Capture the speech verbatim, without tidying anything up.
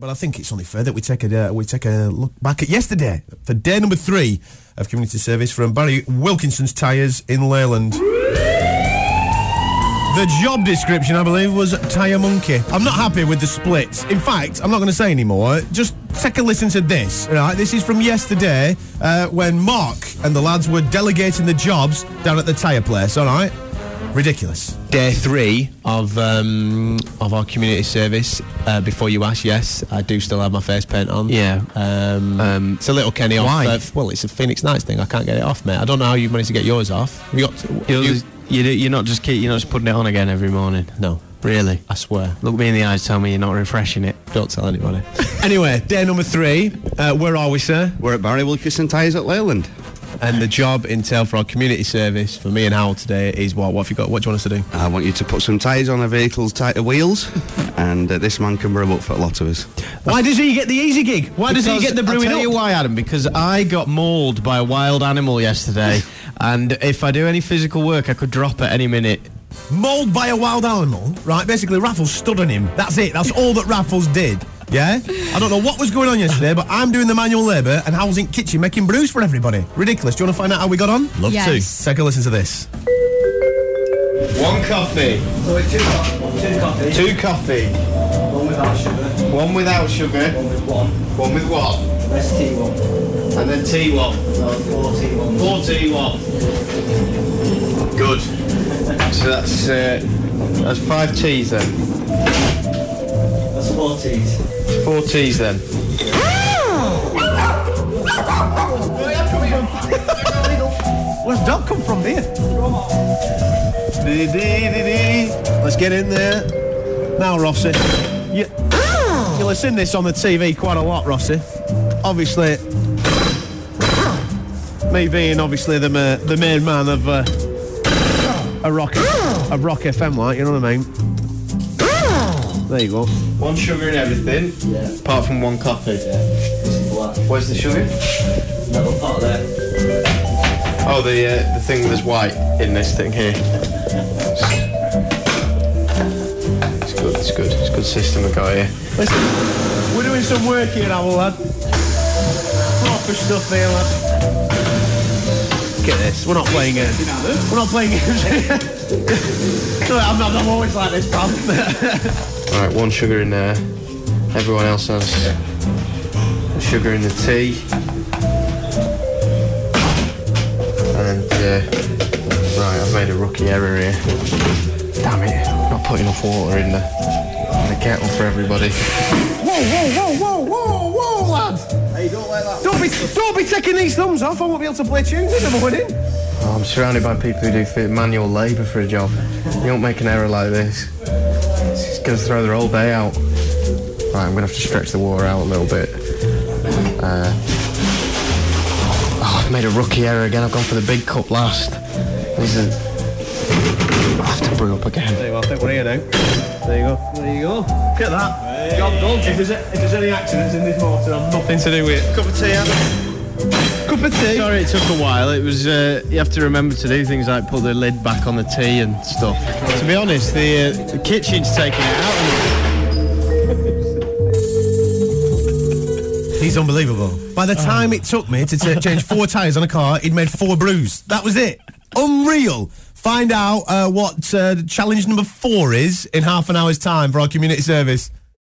but I think it's only fair that we take a uh, we take a look back at yesterday for day number three of community service from Barry Wilkinson's Tyres in Leyland. The job description, I believe, was tyre monkey. I'm not happy with the splits. In fact, I'm not going to say anymore. Just take a listen to this. Right, this is from yesterday uh, when Mark and the lads were delegating the jobs down at the tyre place. All right, ridiculous. Day three of um, of our community service. Uh, before you ask, yes, I do still have my face paint on. Yeah. Um, Um, it's a little Kenny off. why? Uh, well, it's a Phoenix Nights thing. I can't get it off, mate. I don't know how you managed to get yours off. Have you got? You're, you, just, you do, you're not just keep, you're not just putting it on again every morning. no, Really? I swear. Look me in the eyes, tell me you're not refreshing it. Don't tell anybody. Anyway, day number three. Uh, where are we, sir? We're at Barry Wilkinson Tyres at Leyland. And the job entailed for our community service for me and Howell today is what? What have you got? What do you want us to do? I want you to put some tyres on a vehicle's tighter wheels, and uh, this man can brum up for a lot of us. Why does he get the easy gig? Why does he Because get the I'll brewing tell up? you why, Adam, because I got mauled by a wild animal yesterday, and if I do any physical work, I could drop at any minute. Mauled by a wild animal, right? Basically, Raffles stood on him. That's it. That's all that Raffles did. Yeah? I don't know what was going on yesterday, but I'm doing the manual labour and Howell's in kitchen making brews for everybody. Ridiculous. Do you want to find out how we got on? Love Yes. to. Take a listen to this. One coffee. So two, co- two coffees. Two coffee. One without sugar. One without sugar. One with one. One with what? Rest tea one. And then tea one. No, four tea ones. Four tea one. Good. So that's uh, that's five teas then. That's four teas. Four teas then. Where's dog come from there? Let's get in there. Now, Rossi. You, you'll have seen this on the T V quite a lot, Rossi. Obviously, me being obviously the ma- the main man of uh, a rock of Rock F M, like, you know what I mean? There you go. One sugar in everything. Yeah. Apart from one coffee. Yeah. This is black. Where's the sugar? Metal pot there. Oh, the uh, the thing that's white in this thing here. It's good. It's good. It's a good system we got here. Listen, we're doing some work here now, lad. Proper stuff here, lad. Look at this. We're not playing games. We're not playing games. I'm not. I'm always like this, pal. All right, one sugar in there. Everyone else has sugar in the tea. And uh, right, I've made a rookie error here. Damn it! I'm not putting enough water in the in the kettle for everybody. Whoa, whoa, whoa, whoa, whoa, whoa, lad! Hey, don't let that. Don't be, don't be taking these thumbs off. I won't be able to play tunes in the morning. Oh, I'm surrounded by people who do fit manual labour for a job. You don't make an error like this. It's going to throw their whole day out. Right, I'm going to have to stretch the water out a little bit. Uh, oh, I've made a rookie error again. I've gone for the big cup last. This is... I'll have to brew up again. There you go. I think we're here now. There you go. There you go. Look at that. Job done. If there's, a, if there's any accidents in this motor, I'm nothing to do with it. Cup of tea, Adam. Cup of tea. Sorry it took a while. It was, uh, you have to remember to do things like put the lid back on the tea and stuff. To be honest, the, uh, the kitchen's taking it out. He's unbelievable. By the time it took me to t- change four tyres on a car, he'd made four brews. That was it. Unreal. Find out uh, what uh, challenge number four is in half an hour's time for our community service.